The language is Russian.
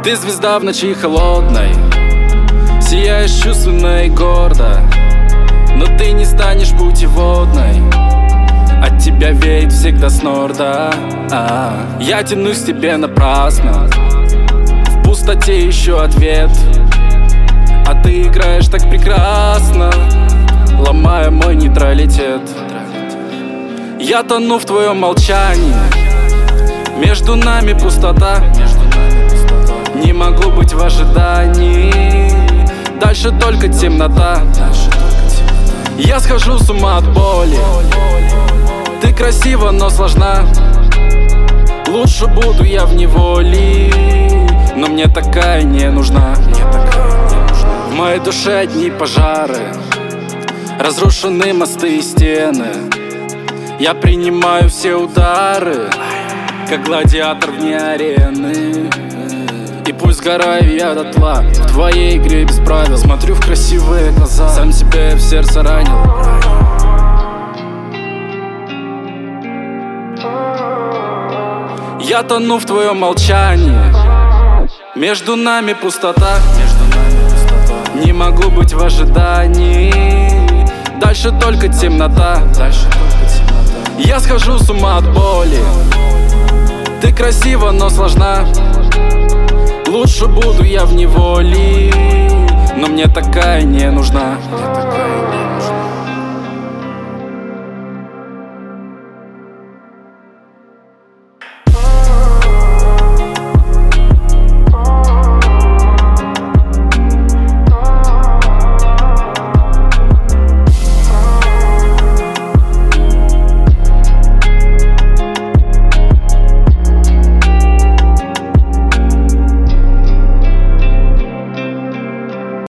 Ты звезда в ночи холодной, сияешь чувственно и гордо, но ты не станешь путеводной. От тебя веет всегда с норда. Я тянусь к тебе напрасно, в пустоте ищу ответ, а ты играешь так прекрасно, ломая мой нейтралитет. Я тону в твоем молчании, между нами пустота. Не могу быть в ожидании, дальше только темнота. Я схожу с ума от боли, ты красива, но сложна. Лучше буду я в неволе, но мне такая не нужна. В моей душе одни пожары, разрушены мосты и стены. Я принимаю все удары, как гладиатор вне арены. И пусть сгораю я дотла в твоей игре без правил. Смотрю в красивые глаза, сам себя в сердце ранил. Я тону в твоем молчании, между нами пустота. Не могу быть в ожидании, дальше только темнота. Я схожу с ума от боли, ты красива, но сложна. Лучше буду я в неволе, но мне такая не нужна.